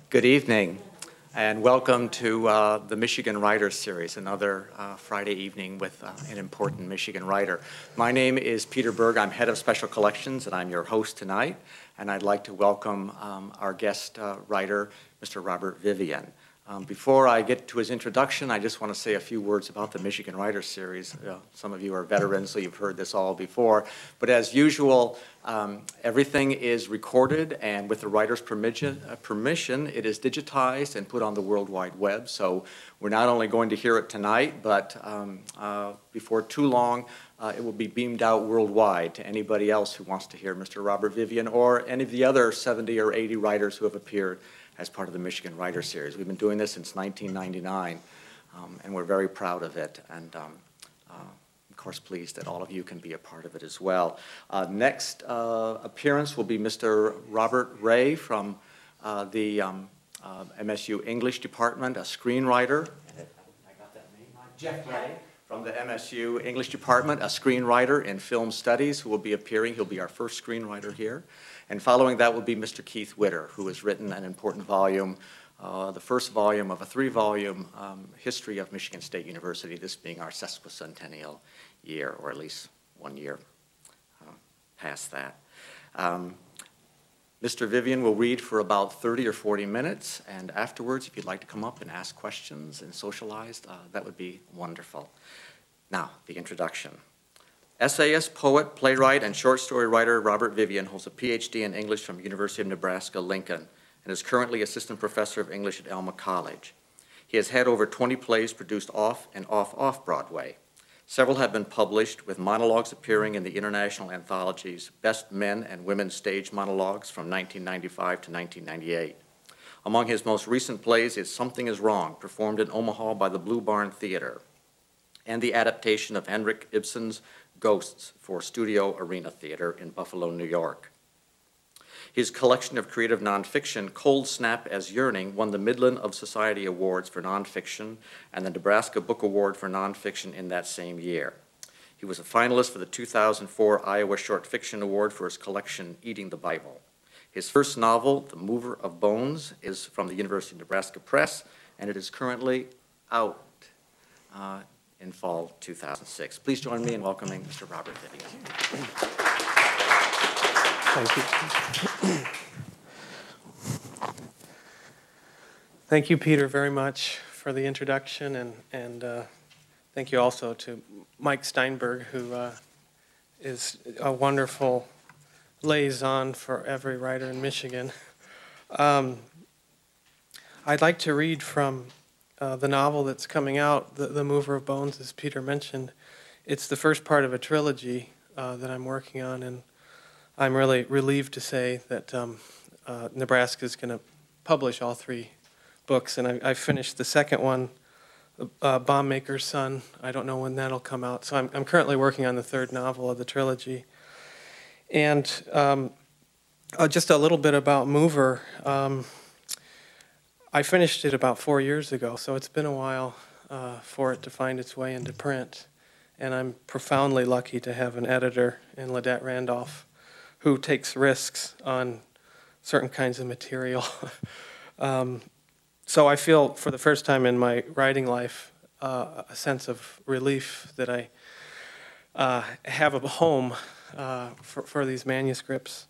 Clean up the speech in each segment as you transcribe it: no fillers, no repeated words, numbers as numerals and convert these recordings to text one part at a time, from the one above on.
Good evening, and welcome to the Michigan Writers Series, another Friday evening with an important Michigan writer. My name is Peter Berg. I'm head of special collections, and I'm your host tonight. And I'd like to welcome our guest writer, Mr. Robert Vivian. Before I get to his introduction, I just want to say a few words about the Michigan Writers Series. Some of you are veterans, so you've heard this all before. But as usual, everything is recorded, and with the writer's permission, it is digitized and put on the World Wide Web. So we're not only going to hear it tonight, but before too long, it will be beamed out worldwide to anybody else who wants to hear Mr. Robert Vivian or any of the other 70 or 80 writers who have appeared as part of the Michigan Writers Series. We've been doing this since 1999, and we're very proud of it, and of course pleased that all of you can be a part of it as well. Next appearance will be Mr. Robert Ray from the MSU English Department, a screenwriter. I got that name right. Jeff Ray from the MSU English Department, a screenwriter in film studies who will be appearing. He'll be our first screenwriter here. And following that will be Mr. Keith Witter, who has written an important volume, the first volume of a 3-volume history of Michigan State University, this being our sesquicentennial year, or at least 1 year past that. Mr. Vivian will read for about 30 or 40 minutes, and afterwards, if you'd like to come up and ask questions and socialize, that would be wonderful. Now, the introduction. Essayist, poet, playwright, and short story writer Robert Vivian holds a PhD in English from University of Nebraska-Lincoln and is currently assistant professor of English at Alma College. He has had over 20 plays produced off and off Broadway. Several have been published, with monologues appearing in the international anthologies Best Men and Women Stage Monologues from 1995 to 1998. Among his most recent plays is Something is Wrong, performed in Omaha by the Blue Barn Theater, and the adaptation of Henrik Ibsen's Ghosts for Studio Arena Theater in Buffalo, New York. His collection of creative nonfiction, Cold Snap as Yearning, won the Midland of Society Awards for nonfiction and the Nebraska Book Award for nonfiction in that same year. He was a finalist for the 2004 Iowa Short Fiction Award for his collection, Eating the Bible. His first novel, The Mover of Bones, is from the University of Nebraska Press, and it is currently out in fall 2006. Please join me in welcoming Mr. Robert Vivian. Thank you. Thank you, Peter, very much for the introduction, and thank you also to Mike Steinberg, who is a wonderful liaison for every writer in Michigan. I'd like to read from the novel that's coming out, The Mover of Bones, as Peter mentioned. It's the first part of a trilogy that I'm working on, and I'm really relieved to say that Nebraska is going to publish all 3 books, and I finished the second one, Bomb Maker's Son. I don't know when that'll come out, so I'm currently working on the 3rd novel of the trilogy. And just a little bit about Mover. I finished it about 4 years ago, so it's been a while for it to find its way into print. And I'm profoundly lucky to have an editor in Ladette Randolph who takes risks on certain kinds of material. So I feel, for the first time in my writing life, a sense of relief that I have a home for these manuscripts.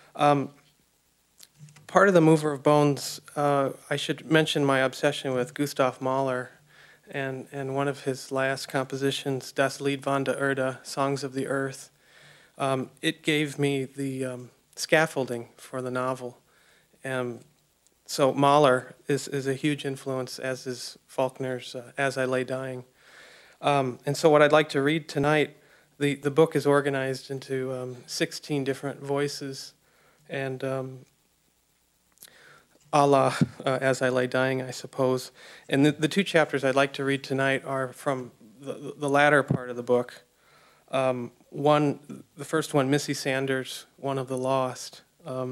Part of The Mover of Bones, I should mention my obsession with Gustav Mahler and one of his last compositions, Das Lied von der Erde, Songs of the Earth. It gave me the scaffolding for the novel. So Mahler is a huge influence, as is Faulkner's As I Lay Dying. And so what I'd like to read tonight, the book is organized into 16 different voices, and a la As I Lay Dying, I suppose. And the 2 chapters I'd like to read tonight are from the latter part of the book. The first one, Missy Sanders, One of the Lost,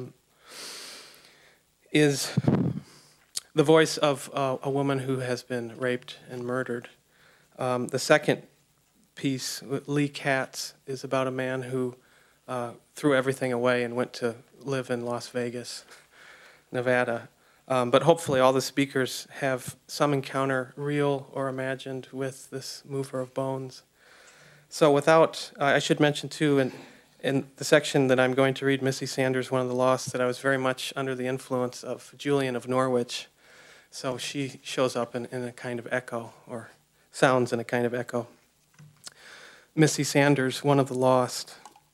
is the voice of a woman who has been raped and murdered. The second piece, Lee Katz, is about a man who threw everything away and went to live in Las Vegas, Nevada. But hopefully all the speakers have some encounter, real or imagined, with this mover of bones. So I should mention too, in the section that I'm going to read, Missy Sanders, One of the Lost, that I was very much under the influence of Julian of Norwich. So she shows up in a kind of echo, or sounds in a kind of echo. Missy Sanders, One of the Lost.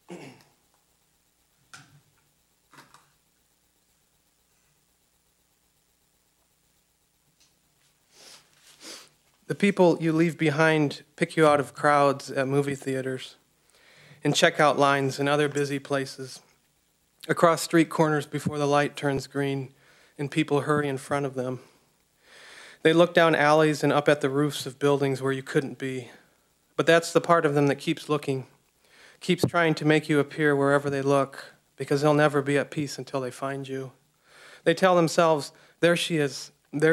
The people you leave behind pick you out of crowds at movie theaters, in checkout lines and other busy places, across street corners before the light turns green and people hurry in front of them. They look down alleys and up at the roofs of buildings where you couldn't be. But that's the part of them that keeps looking, keeps trying to make you appear wherever they look, because they'll never be at peace until they find you. They tell themselves, there she is,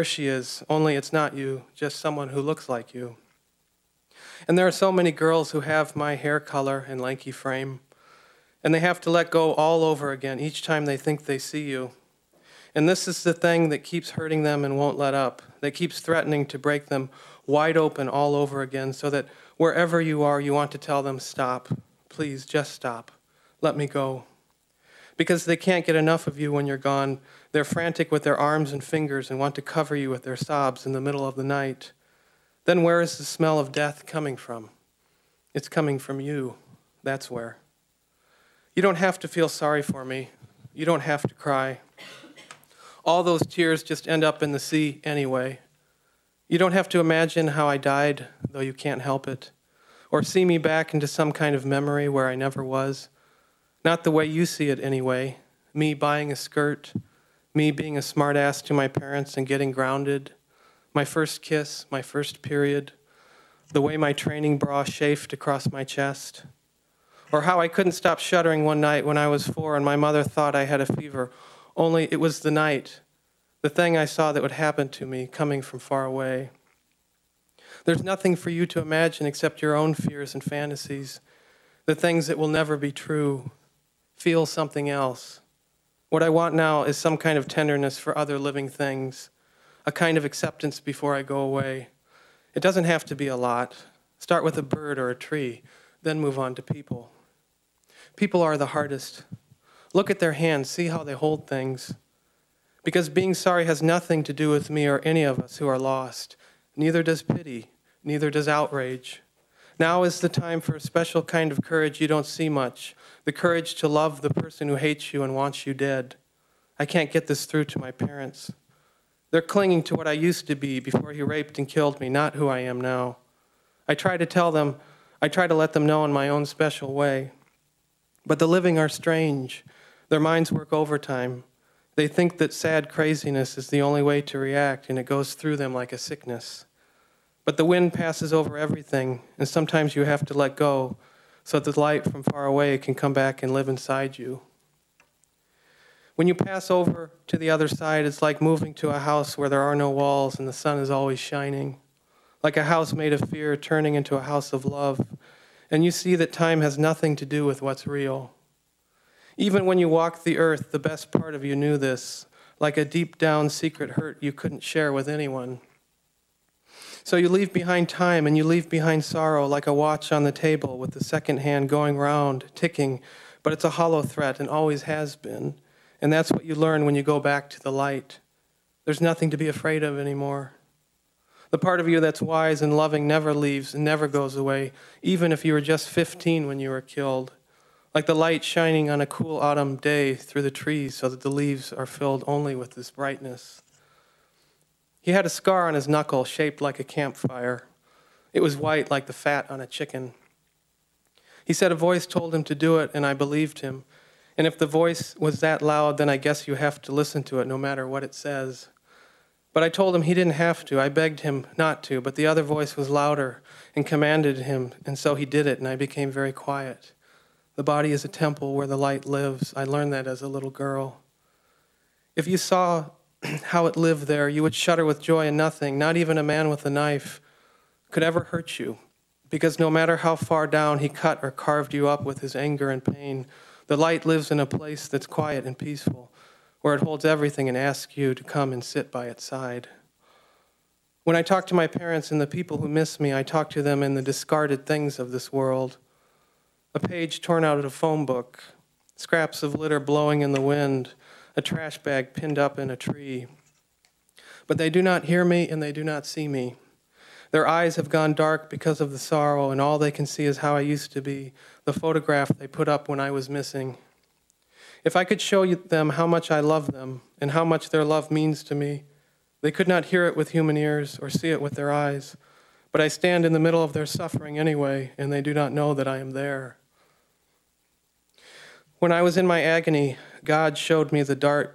only it's not you, just someone who looks like you. And there are so many girls who have my hair color and lanky frame, and they have to let go all over again each time they think they see you. And this is the thing that keeps hurting them and won't let up, that keeps threatening to break them wide open all over again, so that wherever you are, you want to tell them, stop, please, just stop, let me go. Because they can't get enough of you when you're gone. They're frantic with their arms and fingers and want to cover you with their sobs in the middle of the night. Then where is the smell of death coming from? It's coming from you. That's where. You don't have to feel sorry for me. You don't have to cry. All those tears just end up in the sea anyway. You don't have to imagine how I died, though you can't help it, or see me back into some kind of memory where I never was. Not the way you see it anyway. Me buying a skirt, me being a smartass to my parents and getting grounded, my first kiss, my first period, the way my training bra chafed across my chest, or how I couldn't stop shuddering one night when I was 4 and my mother thought I had a fever, only it was the night, the thing I saw that would happen to me coming from far away. There's nothing for you to imagine except your own fears and fantasies, the things that will never be true. Feel something else. What I want now is some kind of tenderness for other living things, a kind of acceptance before I go away. It doesn't have to be a lot. Start with a bird or a tree, then move on to people. People are the hardest. Look at their hands, see how they hold things. Because being sorry has nothing to do with me or any of us who are lost. Neither does pity, neither does outrage. Now is the time for a special kind of courage you don't see much, the courage to love the person who hates you and wants you dead. I can't get this through to my parents. They're clinging to what I used to be before he raped and killed me, not who I am now. I try to let them know in my own special way. But the living are strange. Their minds work overtime. They think that sad craziness is the only way to react, and it goes through them like a sickness. But the wind passes over everything, and sometimes you have to let go so that the light from far away can come back and live inside you. When you pass over to the other side, it's like moving to a house where there are no walls and the sun is always shining, like a house made of fear turning into a house of love, and you see that time has nothing to do with what's real. Even when you walked the earth, the best part of you knew this, like a deep-down secret hurt you couldn't share with anyone. So you leave behind time and you leave behind sorrow like a watch on the table with the second hand going round, ticking, but it's a hollow threat and always has been. And that's what you learn when you go back to the light. There's nothing to be afraid of anymore. The part of you that's wise and loving never leaves and never goes away, even if you were just 15 when you were killed. Like the light shining on a cool autumn day through the trees so that the leaves are filled only with this brightness. He had a scar on his knuckle shaped like a campfire. It was white like the fat on a chicken. He said a voice told him to do it, and I believed him. And if the voice was that loud, then I guess you have to listen to it no matter what it says. But I told him he didn't have to. I begged him not to, but the other voice was louder and commanded him, and so he did it, and I became very quiet. The body is a temple where the light lives. I learned that as a little girl. If you saw how it lived there, you would shudder with joy, and nothing, not even a man with a knife, could ever hurt you, because no matter how far down he cut or carved you up with his anger and pain, the light lives in a place that's quiet and peaceful, where it holds everything and asks you to come and sit by its side. When I talk to my parents and the people who miss me, I talk to them in the discarded things of this world. A page torn out of a phone book, scraps of litter blowing in the wind, a trash bag pinned up in a tree. But they do not hear me and they do not see me. Their eyes have gone dark because of the sorrow, and all they can see is how I used to be, the photograph they put up when I was missing. If I could show them how much I love them and how much their love means to me, they could not hear it with human ears or see it with their eyes. But I stand in the middle of their suffering anyway, and they do not know that I am there. When I was in my agony, God showed me the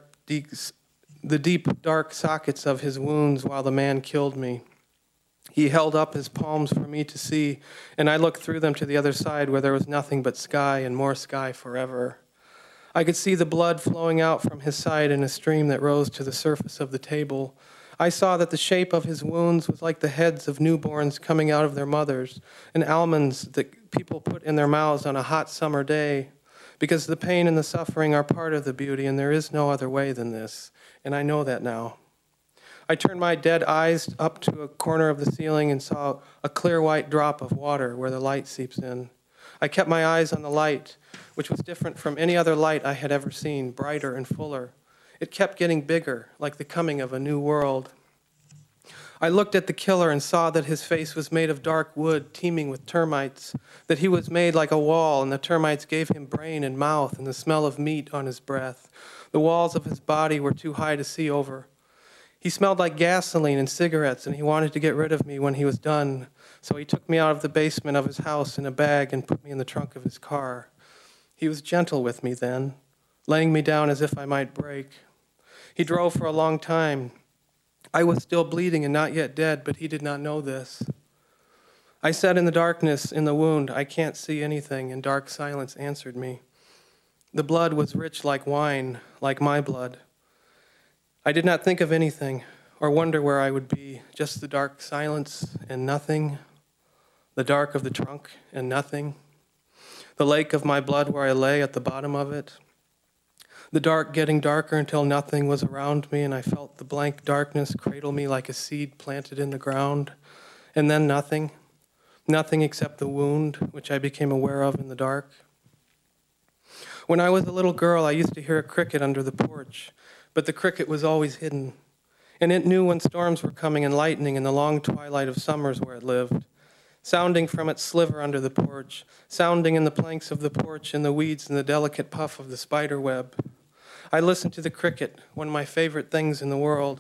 deep, dark sockets of his wounds while the man killed me. He held up his palms for me to see, and I looked through them to the other side where there was nothing but sky and more sky forever. I could see the blood flowing out from his side in a stream that rose to the surface of the table. I saw that the shape of his wounds was like the heads of newborns coming out of their mothers, and almonds that people put in their mouths on a hot summer day, because the pain and the suffering are part of the beauty, and there is no other way than this, and I know that now. I turned my dead eyes up to a corner of the ceiling and saw a clear white drop of water where the light seeps in. I kept my eyes on the light, which was different from any other light I had ever seen, brighter and fuller. It kept getting bigger, like the coming of a new world. I looked at the killer and saw that his face was made of dark wood teeming with termites, that he was made like a wall, and the termites gave him brain and mouth and the smell of meat on his breath. The walls of his body were too high to see over. He smelled like gasoline and cigarettes, and he wanted to get rid of me when he was done. So he took me out of the basement of his house in a bag and put me in the trunk of his car. He was gentle with me then, laying me down as if I might break. He drove for a long time. I was still bleeding and not yet dead, but he did not know this. I said in the darkness, in the wound, I can't see anything, and dark silence answered me. The blood was rich like wine, like my blood. I did not think of anything or wonder where I would be, just the dark silence and nothing, the dark of the trunk and nothing, the lake of my blood where I lay at the bottom of it, the dark getting darker until nothing was around me, and I felt the blank darkness cradle me like a seed planted in the ground, and then nothing except the wound, which I became aware of in the dark. When I was a little girl, I used to hear a cricket under the porch, but the cricket was always hidden, and it knew when storms were coming and lightning in the long twilight of summers where it lived, sounding from its sliver under the porch, sounding in the planks of the porch, in the weeds, and the delicate puff of the spider web. I listened to the cricket, one of my favorite things in the world.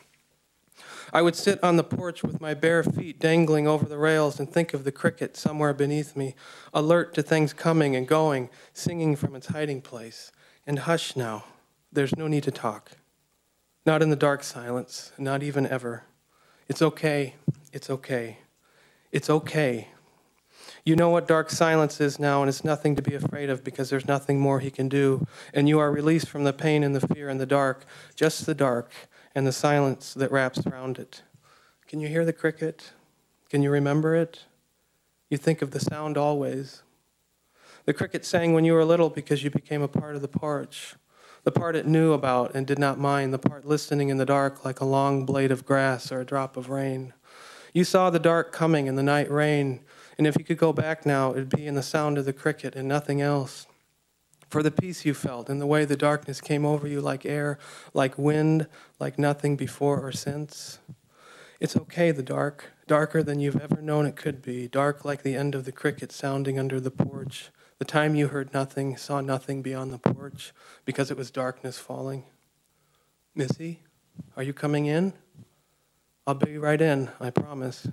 I would sit on the porch with my bare feet dangling over the rails and think of the cricket somewhere beneath me, alert to things coming and going, singing from its hiding place. And hush now. There's no need to talk. Not in the dark silence, not even ever. It's okay. It's okay. It's okay. You know what dark silence is now, and it's nothing to be afraid of because there's nothing more he can do. And you are released from the pain and the fear and the dark, just the dark and the silence that wraps around it. Can you hear the cricket? Can you remember it? You think of the sound always. The cricket sang when you were little because you became a part of the porch. The part it knew about and did not mind, the part listening in the dark like a long blade of grass or a drop of rain. You saw the dark coming and the night rain, and if you could go back now, it'd be in the sound of the cricket and nothing else. For the peace you felt and the way the darkness came over you like air, like wind, like nothing before or since. It's okay, the dark, darker than you've ever known it could be, dark like the end of the cricket sounding under the porch. The time you heard nothing, saw nothing beyond the porch, because it was darkness falling. Missy, are you coming in? I'll be right in, I promise.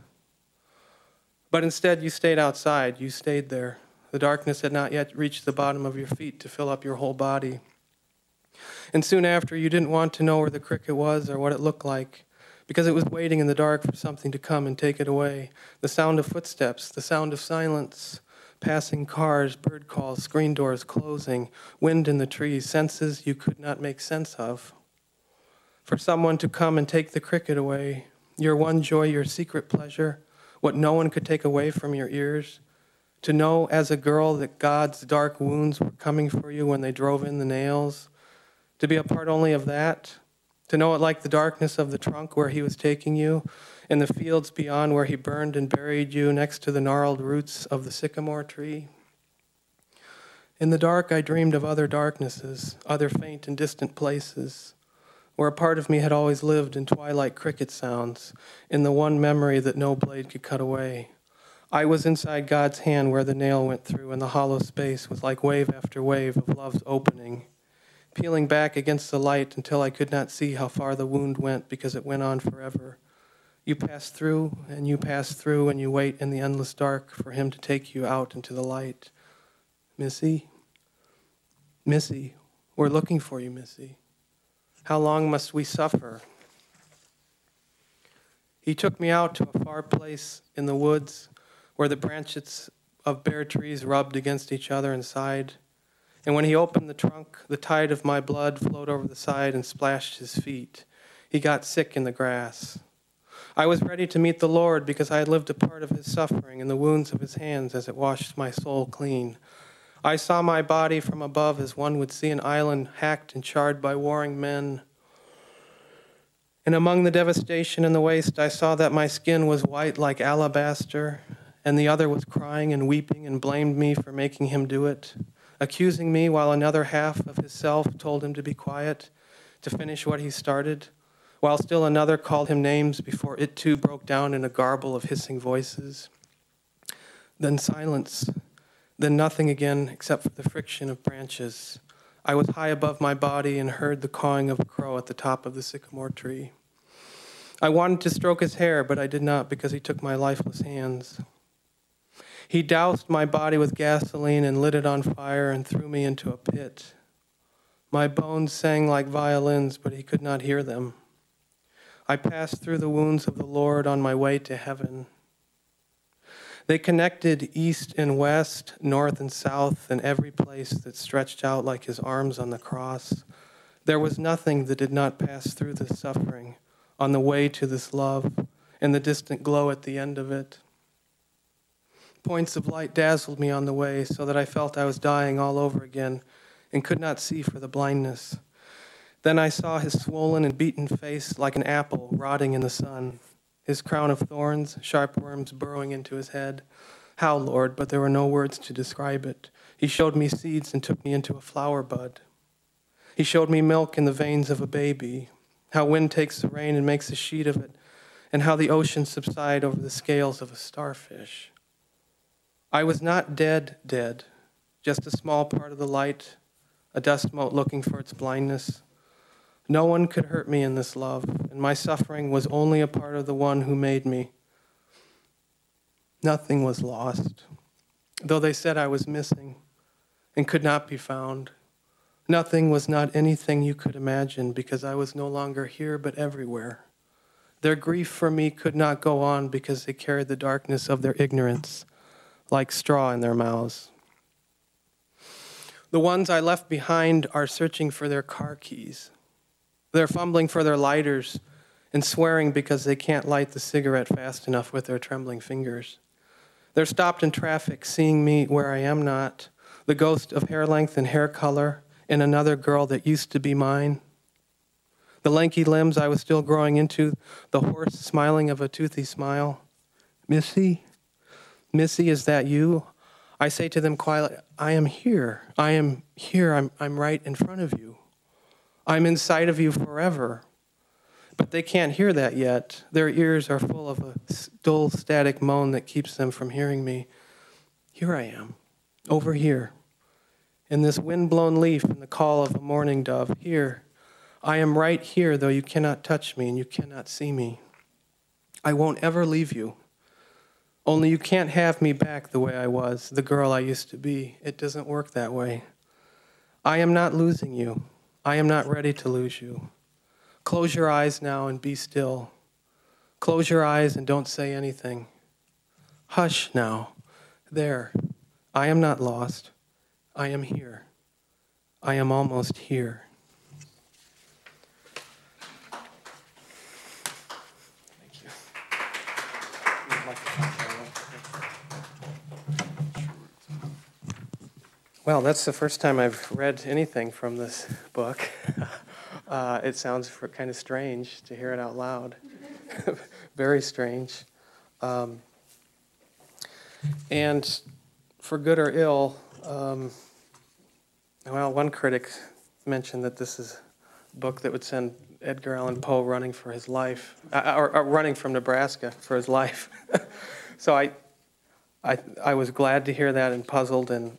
But instead, you stayed outside. You stayed there. The darkness had not yet reached the bottom of your feet to fill up your whole body. And soon after, you didn't want to know where the cricket was or what it looked like, because it was waiting in the dark for something to come and take it away. The sound of footsteps, the sound of silence, passing cars, bird calls, screen doors closing, wind in the trees, senses you could not make sense of. For someone to come and take the cricket away, your one joy, your secret pleasure, what no one could take away from your ears, to know as a girl that God's dark wounds were coming for you when they drove in the nails, To be a part only of that? To know it like the darkness of the trunk where he was taking you, in the fields beyond where he burned and buried you next to the gnarled roots of the sycamore tree? In the dark, I dreamed of other darknesses, other faint and distant places, where a part of me had always lived in twilight cricket sounds, in the one memory that no blade could cut away. I was inside God's hand where the nail went through, and the hollow space was like wave after wave of love's opening, peeling back against the light until I could not see how far the wound went because it went on forever. You pass through, and you pass through, and you wait in the endless dark for him to take you out into the light. Missy, Missy, we're looking for you, Missy. How long must we suffer? He took me out to a far place in the woods where the branches of bare trees rubbed against each other and sighed. And when he opened the trunk, the tide of my blood flowed over the side and splashed his feet. He got sick in the grass. I was ready to meet the Lord because I had lived a part of his suffering in the wounds of his hands as it washed my soul clean. I saw my body from above as one would see an island hacked and charred by warring men. And among the devastation in the waste, I saw that my skin was white like alabaster, and the other was crying and weeping and blamed me for making him do it, accusing me while another half of his self told him to be quiet, to finish what he started, while still another called him names before it too broke down in a garble of hissing voices. Then silence, then nothing again except for the friction of branches. I was high above my body and heard the cawing of a crow at the top of the sycamore tree. I wanted to stroke his hair, but I did not because he took my lifeless hands. He doused my body with gasoline and lit it on fire and threw me into a pit. My bones sang like violins, but he could not hear them. I passed through the wounds of the Lord on my way to heaven. They connected east and west, north and south, and every place that stretched out like his arms on the cross. There was nothing that did not pass through this suffering on the way to this love and the distant glow at the end of it. Points of light dazzled me on the way so that I felt I was dying all over again and could not see for the blindness. Then I saw his swollen and beaten face like an apple rotting in the sun, his crown of thorns, sharp worms burrowing into his head. How, Lord, but there were no words to describe it. He showed me seeds and took me into a flower bud. He showed me milk in the veins of a baby, how wind takes the rain and makes a sheet of it, and how the oceans subside over the scales of a starfish. I was not dead, just a small part of the light, a dust mote looking for its blindness. No one could hurt me in this love, and my suffering was only a part of the one who made me. Nothing was lost, though they said I was missing and could not be found. Nothing was not anything you could imagine because I was no longer here but everywhere. Their grief for me could not go on because they carried the darkness of their ignorance like straw in their mouths. The ones I left behind are searching for their car keys. They're fumbling for their lighters and swearing because they can't light the cigarette fast enough with their trembling fingers. They're stopped in traffic, seeing me where I am not, the ghost of hair length and hair color in another girl that used to be mine. The lanky limbs I was still growing into, the hoarse smiling of a toothy smile. Missy? Missy, is that you? I say to them quietly, I am here. I am here. I'm right in front of you. I'm inside of you forever. But they can't hear that yet. Their ears are full of a dull, static moan that keeps them from hearing me. Here I am, over here, in this wind-blown leaf and the call of a mourning dove. Here, I am right here, though you cannot touch me and you cannot see me. I won't ever leave you. Only you can't have me back the way I was, the girl I used to be. It doesn't work that way. I am not losing you. I am not ready to lose you. Close your eyes now and be still. Close your eyes and don't say anything. Hush now. There. I am not lost. I am here. I am almost here. Thank you. Well, that's the first time I've read anything from this book. It sounds kind of strange to hear it out loud. Very strange. And for good or ill, well, one critic mentioned that this is a book that would send Edgar Allan Poe running for his life, or running from Nebraska for his life. So I was glad to hear that and puzzled. And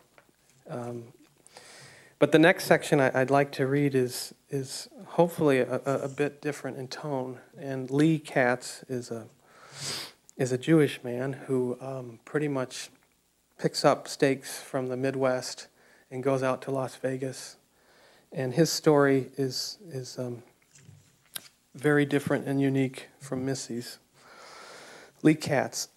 but the next section I'd like to read is hopefully a bit different in tone. And Lee Katz is a Jewish man who pretty much picks up stakes from the Midwest and goes out to Las Vegas. And his story is very different and unique from Missy's. Lee Katz.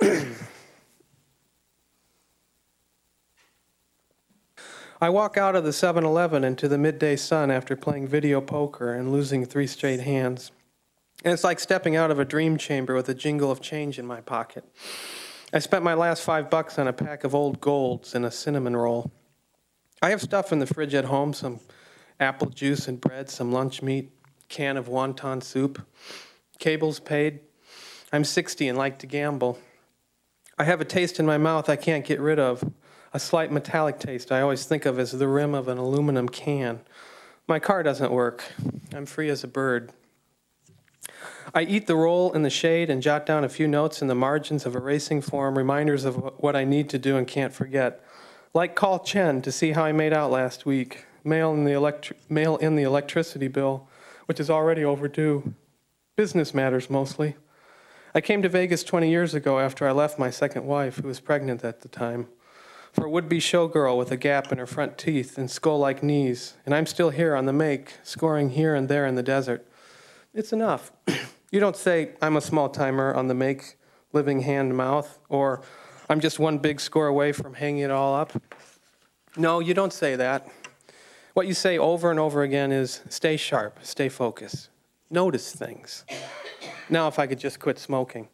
I walk out of the 7-Eleven into the midday sun after playing video poker and losing 3 straight hands. And it's like stepping out of a dream chamber with a jingle of change in my pocket. I spent my last $5 on a pack of old golds and a cinnamon roll. I have stuff in the fridge at home, some apple juice and bread, some lunch meat, can of wonton soup. Cable's paid. I'm 60 and like to gamble. I have a taste in my mouth I can't get rid of. A slight metallic taste I always think of as the rim of an aluminum can. My car doesn't work. I'm free as a bird. I eat the roll in the shade and jot down a few notes in the margins of a racing form, reminders of what I need to do and can't forget. Like call Chen to see how I made out last week. Mail in the electricity bill, which is already overdue. Business matters mostly. I came to Vegas 20 years ago after I left my second wife, who was pregnant at the time, for a would-be showgirl with a gap in her front teeth and skull-like knees, and I'm still here on the make, scoring here and there in the desert. It's enough. You don't say, I'm a small-timer on the make, living hand-mouth, or I'm just one big score away from hanging it all up. No, you don't say that. What you say over and over again is, stay sharp, stay focused, notice things. Now if I could just quit smoking.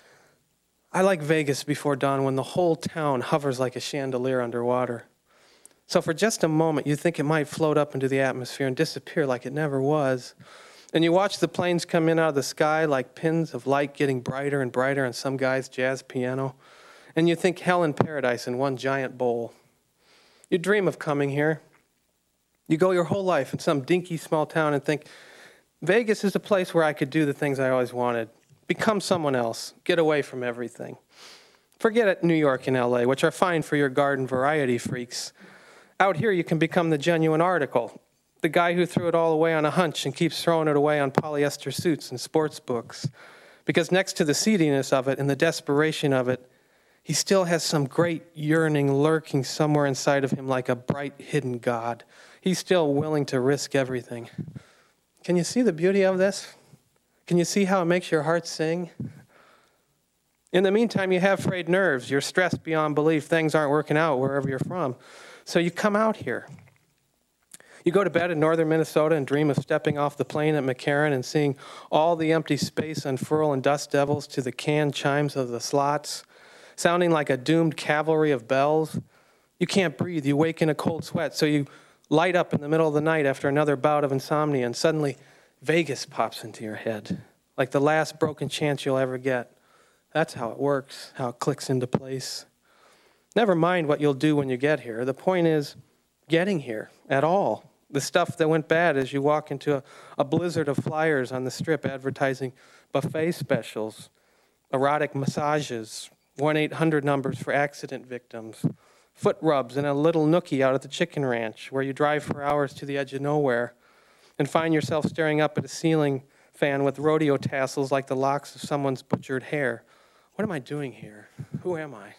I like Vegas before dawn when the whole town hovers like a chandelier underwater. So for just a moment, you think it might float up into the atmosphere and disappear like it never was. And you watch the planes come in out of the sky like pins of light getting brighter and brighter on some guy's jazz piano. And you think hell and paradise in one giant bowl. You dream of coming here. You go your whole life in some dinky small town and think, Vegas is a place where I could do the things I always wanted. Become someone else. Get away from everything. Forget it, New York and LA, which are fine for your garden variety freaks. Out here you can become the genuine article. The guy who threw it all away on a hunch and keeps throwing it away on polyester suits and sports books. Because next to the seediness of it and the desperation of it, he still has some great yearning lurking somewhere inside of him like a bright hidden God. He's still willing to risk everything. Can you see the beauty of this? Can you see how it makes your heart sing? In the meantime, you have frayed nerves. You're stressed beyond belief. Things aren't working out wherever you're from. So you come out here. You go to bed in northern Minnesota and dream of stepping off the plane at McCarran and seeing all the empty space unfurl in dust devils to the canned chimes of the slots, sounding like a doomed cavalry of bells. You can't breathe. You wake in a cold sweat. So you light up in the middle of the night after another bout of insomnia, and suddenly Vegas pops into your head, like the last broken chance you'll ever get. That's how it works, how it clicks into place. Never mind what you'll do when you get here. The point is getting here at all. The stuff that went bad as you walk into a blizzard of flyers on the strip advertising buffet specials, erotic massages, 1-800 numbers for accident victims, foot rubs, and a little nookie out at the chicken ranch where you drive for hours to the edge of nowhere and find yourself staring up at a ceiling fan with rodeo tassels like the locks of someone's butchered hair. What am I doing here? Who am I?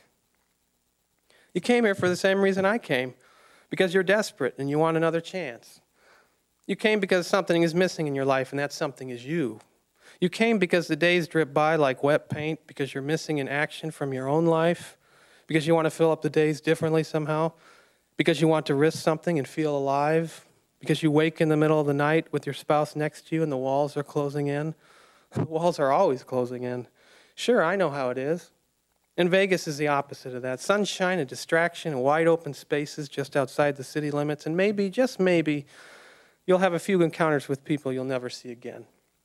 You came here for the same reason I came, because you're desperate and you want another chance. You came because something is missing in your life, and that something is you. You came because the days drip by like wet paint, because you're missing an action from your own life, because you want to fill up the days differently somehow, because you want to risk something and feel alive, because you wake in the middle of the night with your spouse next to you and the walls are closing in. The walls are always closing in. Sure, I know how it is. And Vegas is the opposite of that. Sunshine and distraction and wide open spaces just outside the city limits, and maybe, just maybe, You'll have a few encounters with people you'll never see again.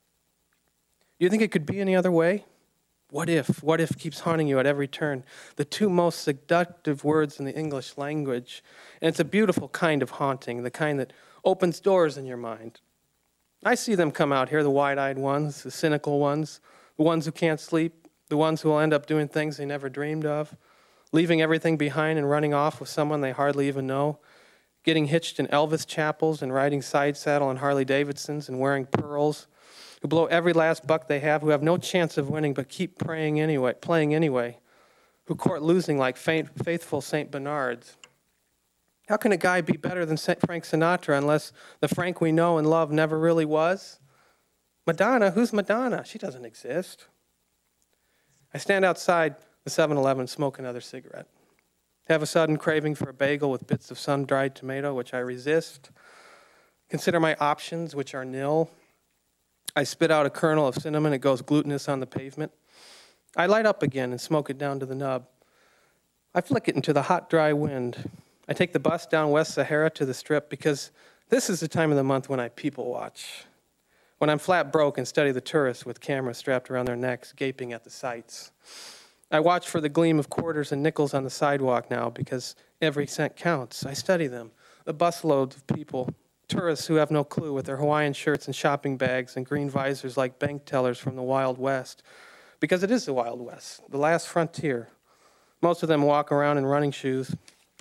Do you think it could be any other way? What if? What if keeps haunting you at every turn. The two most seductive words in the English language. And it's a beautiful kind of haunting, the kind that opens doors in your mind. I see them come out here, the wide-eyed ones, the cynical ones, the ones who can't sleep, the ones who will end up doing things they never dreamed of, leaving everything behind and running off with someone they hardly even know, getting hitched in Elvis chapels and riding side saddle on Harley Davidsons and wearing pearls, who blow every last buck they have, who have no chance of winning but keep playing anyway, who court losing like faithful St. Bernards. How can a guy be better than Frank Sinatra unless the Frank we know and love never really was? Madonna? Who's Madonna? She doesn't exist. I stand outside the 7-Eleven and smoke another cigarette. Have a sudden craving for a bagel with bits of sun-dried tomato, which I resist. Consider my options, which are nil. I spit out a kernel of cinnamon. It goes glutinous on the pavement. I light up again and smoke it down to the nub. I flick it into the hot, dry wind. I take the bus down West Sahara to the Strip because this is the time of the month when I people watch. When I'm flat broke and study the tourists with cameras strapped around their necks, gaping at the sights. I watch for the gleam of quarters and nickels on the sidewalk now because every cent counts. I study them, the busloads of people, tourists who have no clue with their Hawaiian shirts and shopping bags and green visors like bank tellers from the Wild West. Because it is the Wild West, the last frontier. Most of them walk around in running shoes.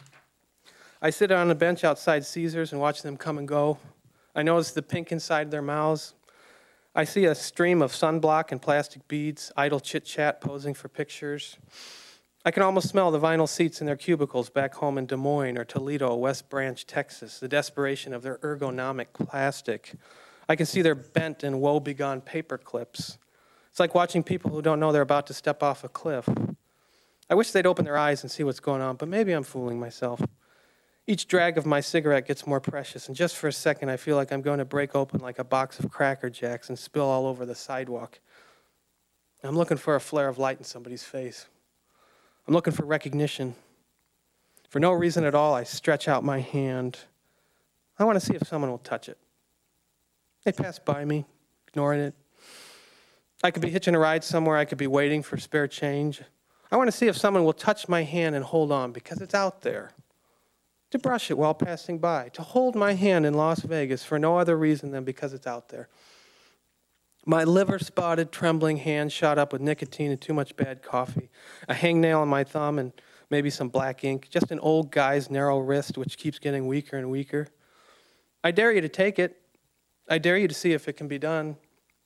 I sit on a bench outside Caesars and watch them come and go. I notice the pink inside their mouths. I see a stream of sunblock and plastic beads, idle chit-chat posing for pictures. I can almost smell the vinyl seats in their cubicles back home in Des Moines or Toledo, West Branch, Texas, the desperation of their ergonomic plastic. I can see their bent and woe-begone paper clips. It's like watching people who don't know they're about to step off a cliff. I wish they'd open their eyes and see what's going on, but maybe I'm fooling myself. Each drag of my cigarette gets more precious, and just for a second I feel like I'm going to break open like a box of Cracker Jacks and spill all over the sidewalk. I'm looking for a flare of light in somebody's face. I'm looking for recognition. For no reason at all, I stretch out my hand. I want to see if someone will touch it. They pass by me, ignoring it. I could be hitching a ride somewhere. I could be waiting for spare change. I want to see if someone will touch my hand and hold on because it's out there. To brush it while passing by, to hold my hand in Las Vegas for no other reason than because it's out there. My liver-spotted, trembling hand shot up with nicotine and too much bad coffee, a hangnail on my thumb and maybe some black ink, just an old guy's narrow wrist which keeps getting weaker and weaker. I dare you to take it. I dare you to see if it can be done.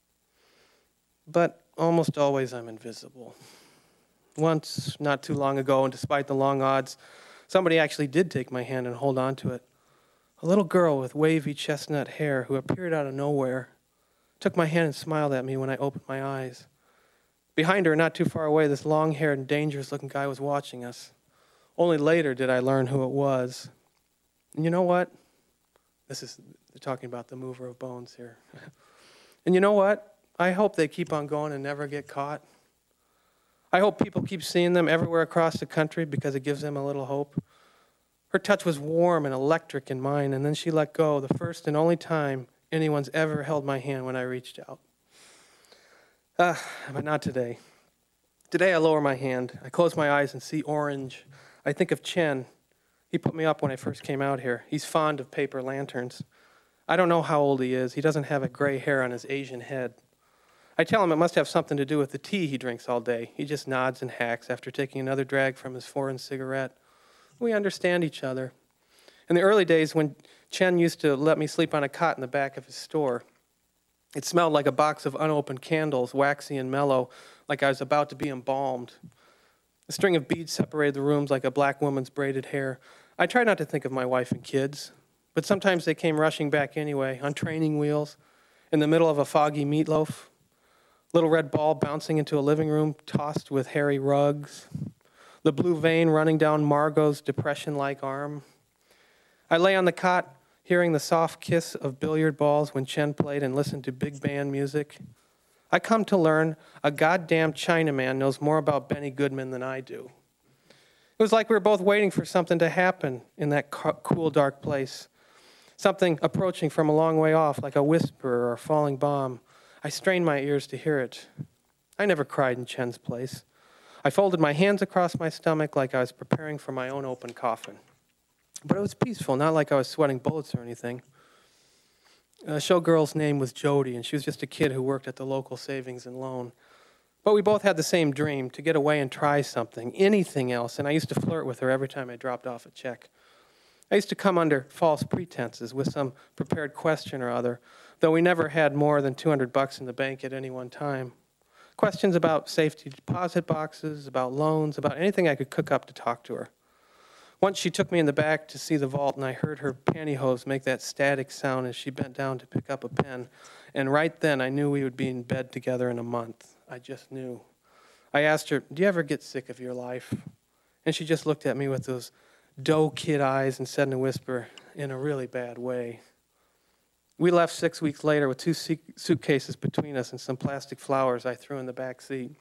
But almost always I'm invisible. Once, not too long ago, and despite the long odds, somebody actually did take my hand and hold on to it. A little girl with wavy chestnut hair who appeared out of nowhere took my hand and smiled at me when I opened my eyes. Behind her, not too far away, this long-haired and dangerous-looking guy was watching us. Only later did I learn who it was. And you know what? They're talking about the mover of bones here. And you know what? I hope they keep on going and never get caught. I hope people keep seeing them everywhere across the country because it gives them a little hope. Her touch was warm and electric in mine, and then she let go, the first and only time anyone's ever held my hand when I reached out. But not today. Today I lower my hand. I close my eyes and see orange. I think of Chen. He put me up when I first came out here. He's fond of paper lanterns. I don't know how old he is. He doesn't have a gray hair on his Asian head. I tell him it must have something to do with the tea he drinks all day. He just nods and hacks after taking another drag from his foreign cigarette. We understand each other. In the early days when Chen used to let me sleep on a cot in the back of his store, it smelled like a box of unopened candles, waxy and mellow, like I was about to be embalmed. A string of beads separated the rooms like a black woman's braided hair. I tried not to think of my wife and kids, but sometimes they came rushing back anyway, on training wheels, in the middle of a foggy meatloaf. Little red ball bouncing into a living room tossed with hairy rugs. The blue vein running down Margot's depression-like arm. I lay on the cot, hearing the soft kiss of billiard balls when Chen played and listened to big band music. I come to learn a goddamn Chinaman knows more about Benny Goodman than I do. It was like we were both waiting for something to happen in that cool, dark place. something approaching from a long way off, like a whisper or a falling bomb. I strained my ears to hear it. I never cried in Chen's place. I folded my hands across my stomach like I was preparing for my own open coffin. But it was peaceful, not like I was sweating bullets or anything. The showgirl's name was Jody, and she was just a kid who worked at the local savings and loan. But we both had the same dream, to get away and try something, anything else, and I used to flirt with her every time I dropped off a check. I used to come under false pretenses with some prepared question or other, though we never had more than $200 in the bank at any one time. Questions about safety deposit boxes, about loans, about anything I could cook up to talk to her. Once she took me in the back to see the vault, and I heard her pantyhose make that static sound as she bent down to pick up a pen. And right then, I knew we would be in bed together in a month. I just knew. I asked her, "Do you ever get sick of your life?" And she just looked at me with those doe kid eyes and said in a whisper, "In a really bad way." We left 6 weeks later with 2 suitcases between us and some plastic flowers I threw in the back seat.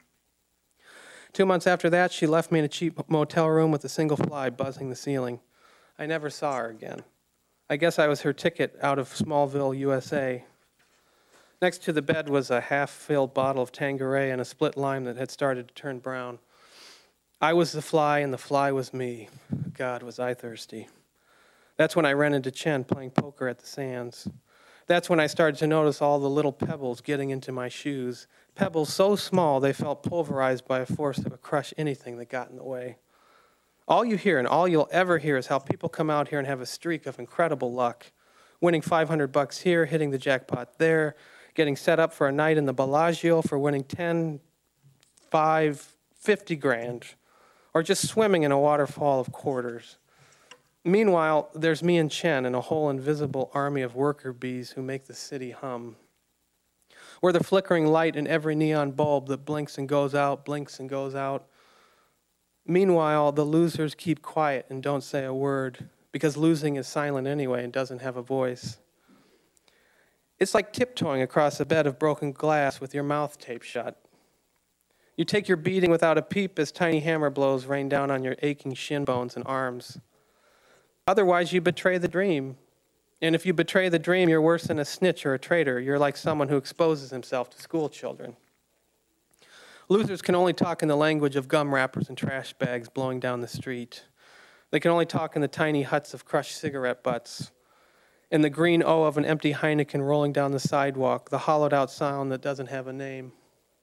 2 months after that, she left me in a cheap motel room with a single fly buzzing the ceiling. I never saw her again. I guess I was her ticket out of Smallville, USA. Next to the bed was a half-filled bottle of Tanqueray and a split lime that had started to turn brown. I was the fly, and the fly was me. God, was I thirsty. That's when I ran into Chen playing poker at the Sands. That's when I started to notice all the little pebbles getting into my shoes. Pebbles so small they felt pulverized by a force that would crush anything that got in the way. All you hear and all you'll ever hear is how people come out here and have a streak of incredible luck. Winning $500 here, hitting the jackpot there, getting set up for a night in the Bellagio for winning 10, 5, 50 grand, or just swimming in a waterfall of quarters. Meanwhile, there's me and Chen and a whole invisible army of worker bees who make the city hum. We're the flickering light in every neon bulb that blinks and goes out, blinks and goes out. Meanwhile, the losers keep quiet and don't say a word, because losing is silent anyway and doesn't have a voice. It's like tiptoeing across a bed of broken glass with your mouth taped shut. You take your beating without a peep as tiny hammer blows rain down on your aching shin bones and arms. Otherwise, you betray the dream. And if you betray the dream, you're worse than a snitch or a traitor. You're like someone who exposes himself to school children. Losers can only talk in the language of gum wrappers and trash bags blowing down the street. They can only talk in the tiny huts of crushed cigarette butts, in the green O of an empty Heineken rolling down the sidewalk, the hollowed-out sound that doesn't have a name.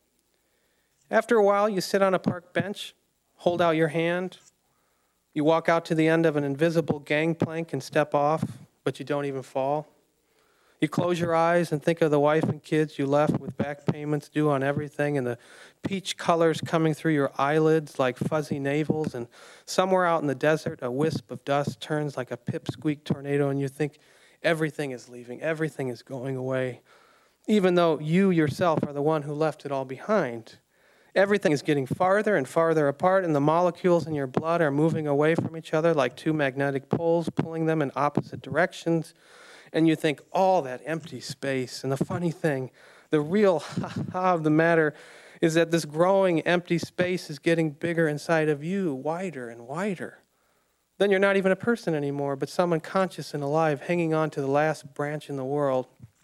After a while, you sit on a park bench, hold out your hand. You walk out to the end of an invisible gangplank and step off, but you don't even fall. You close your eyes and think of the wife and kids you left with back payments due on everything and the peach colors coming through your eyelids like fuzzy navels, and somewhere out in the desert, a wisp of dust turns like a pipsqueak tornado, and you think everything is leaving, everything is going away, even though you yourself are the one who left it all behind. Everything is getting farther and farther apart, and the molecules in your blood are moving away from each other like two magnetic poles, pulling them in opposite directions. And you think, all that empty space. And the funny thing, the real ha-ha of the matter is that this growing empty space is getting bigger inside of you, wider and wider. Then you're not even a person anymore, but someone conscious and alive, hanging on to the last branch in the world.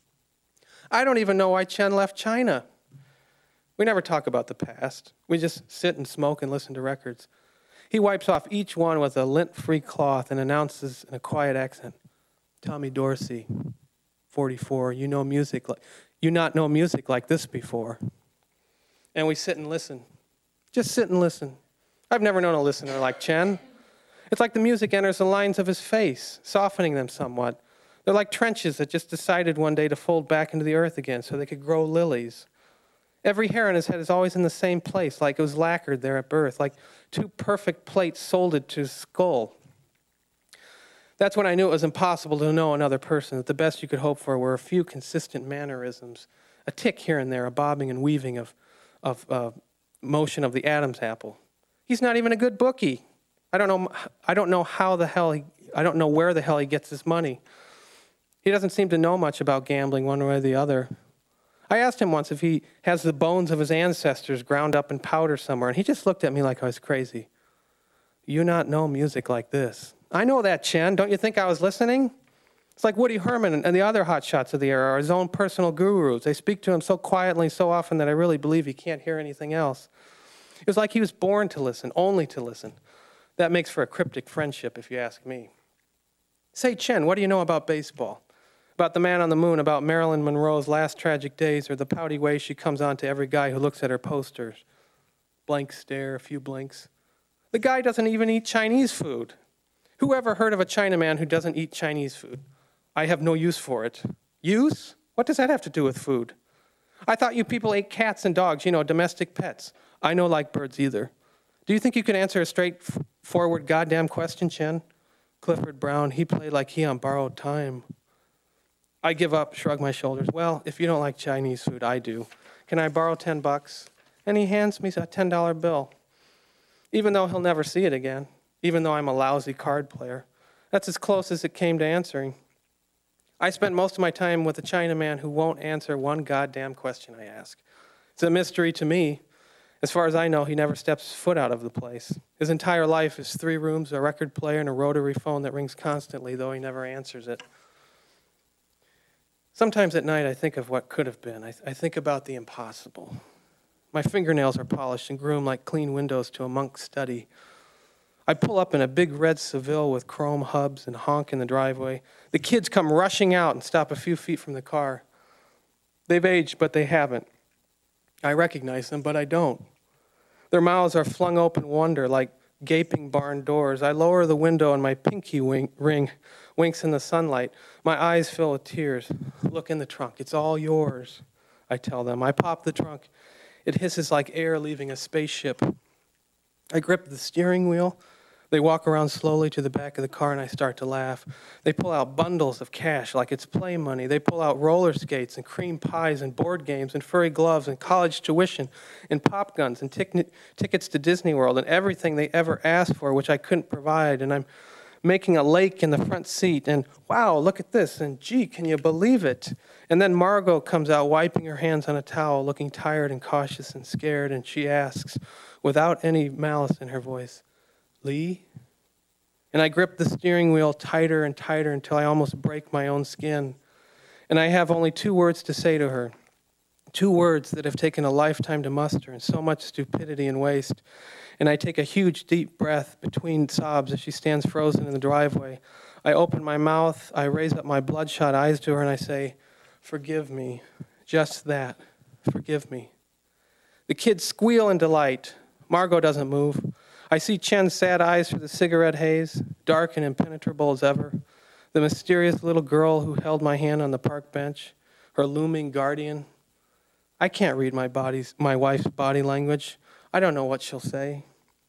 I don't even know why Chen left China. We never talk about the past. We just sit and smoke and listen to records. He wipes off each one with a lint-free cloth and announces in a quiet accent, "Tommy Dorsey, 44, you not know music like this before." And we sit and listen. Just sit and listen. I've never known a listener like Chen. It's like the music enters the lines of his face, softening them somewhat. They're like trenches that just decided one day to fold back into the earth again so they could grow lilies. Every hair on his head is always in the same place, like it was lacquered there at birth, like two perfect plates soldered to his skull. That's when I knew it was impossible to know another person, that the best you could hope for were a few consistent mannerisms, a tick here and there, a bobbing and weaving of motion of the Adam's apple. He's not even a good bookie. I don't know where the hell he gets his money. He doesn't seem to know much about gambling one way or the other. I asked him once if he has the bones of his ancestors ground up in powder somewhere, and he just looked at me like I was crazy. "You not know music like this." "I know that, Chen. Don't you think I was listening?" It's like Woody Herman and the other hotshots of the era are his own personal gurus. They speak to him so quietly, so often that I really believe he can't hear anything else. It was like he was born to listen, only to listen. That makes for a cryptic friendship, if you ask me. Say, Chen, what do you know about baseball? About the man on the moon, about Marilyn Monroe's last tragic days, or the pouty way she comes on to every guy who looks at her posters? Blank stare, a few blinks. The guy doesn't even eat Chinese food. Who ever heard of a Chinaman who doesn't eat Chinese food? I have no use for it. Use? What does that have to do with food? I thought you people ate cats and dogs, domestic pets. I no like birds either. Do you think you can answer a straightforward goddamn question, Chen? Clifford Brown, he played like he on borrowed time. I give up, shrug my shoulders. Well, if you don't like Chinese food, I do. Can I borrow $10? And he hands me a $10 bill. Even though he'll never see it again, even though I'm a lousy card player. That's as close as it came to answering. I spent most of my time with a Chinaman who won't answer one goddamn question I ask. It's a mystery to me. As far as I know, he never steps foot out of the place. His entire life is 3 rooms, a record player, and a rotary phone that rings constantly, though he never answers it. Sometimes at night I think of what could have been. I think about the impossible. My fingernails are polished and groomed like clean windows to a monk's study. I pull up in a big red Seville with chrome hubs and honk in the driveway. The kids come rushing out and stop a few feet from the car. They've aged, but they haven't. I recognize them, but I don't. Their mouths are flung open wonder like gaping barn doors. I lower the window and my pinky ring winks in the sunlight. My eyes fill with tears. Look in the trunk. It's all yours, I tell them. I pop the trunk. It hisses like air leaving a spaceship. I grip the steering wheel. They walk around slowly to the back of the car and I start to laugh. They pull out bundles of cash like it's play money. They pull out roller skates and cream pies and board games and furry gloves and college tuition and pop guns and tickets to Disney World and everything they ever asked for, which I couldn't provide. And I'm making a lake in the front seat and wow, look at this. And gee, can you believe it? And then Margot comes out wiping her hands on a towel, looking tired and cautious and scared. And she asks, without any malice in her voice, Lee? And I grip the steering wheel tighter and tighter until I almost break my own skin. And I have only 2 words to say to her. 2 words that have taken a lifetime to muster and so much stupidity and waste. And I take a huge deep breath between sobs as she stands frozen in the driveway. I open my mouth, I raise up my bloodshot eyes to her and I say, forgive me. Just that. Forgive me. The kids squeal in delight. Margot doesn't move. I see Chen's sad eyes through the cigarette haze, dark and impenetrable as ever. The mysterious little girl who held my hand on the park bench, her looming guardian. I can't read my wife's body language. I don't know what she'll say.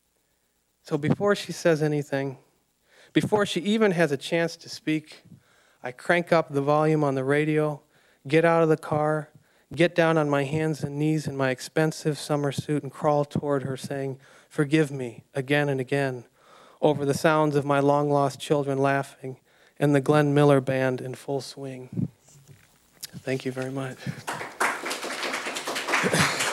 So before she says anything, before she even has a chance to speak, I crank up the volume on the radio, get out of the car, get down on my hands and knees in my expensive summer suit and crawl toward her saying, forgive me, again and again, over the sounds of my long-lost children laughing and the Glenn Miller Band in full swing. Thank you very much.